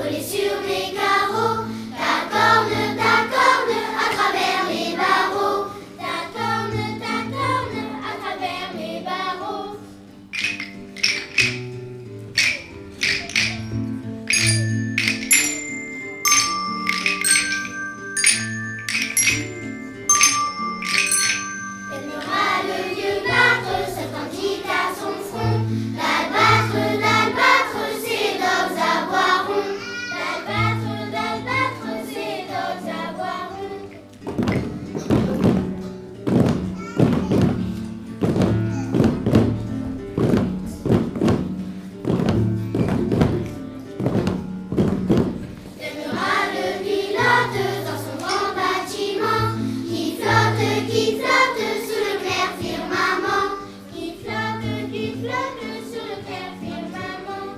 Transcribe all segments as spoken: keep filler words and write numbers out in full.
collée sur mes carreaux. Ta corne, ta corne, à travers les barreaux. Ta corne, ta corne, à travers les barreaux. Aimera le vieux battre, se tendit à son front. D'albâtre, d'albâtre, ses dogues à bois rond. D'albâtre, d'albâtre, ses dogues à bois rond. Demeura le pilote dans son grand bâtiment, qui flotte, qui flotte sous le clair firmament. Qui flotte, qui flotte sous le clair firmament.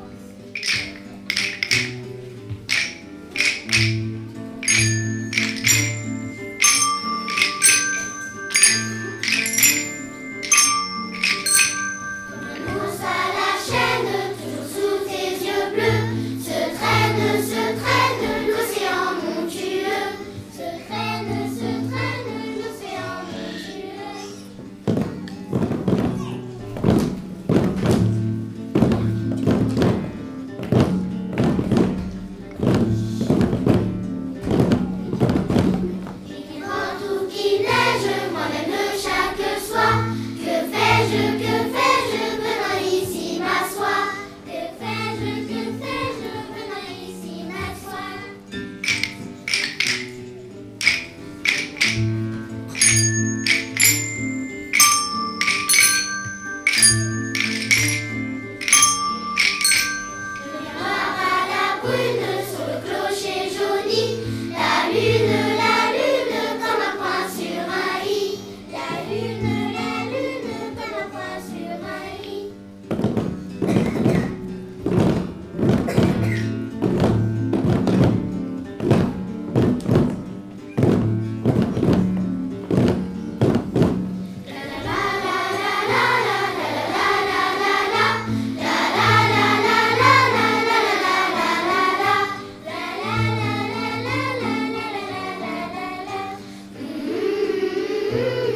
Comme un ours à la chaîne, toujours sous tes yeux bleus, se traîne, se traîne l'océan montueux. Se traîne, se traîne l'océan montueux. Qu'il vente ou qu'il neige, moi-même chaque soir. Que fais-je, que fais-je, venant ici m'asseoir. Que fais-je, que fais-je, venant ici m'asseoir. Le miroir à la brune sur le clocher jauni. La lune, la lune, comme un point sur un i. La lune, la lune, comme un point sur un i. La la la la la la la la la la la. La la la la la la la la la la la. La la la la la la la la la la la.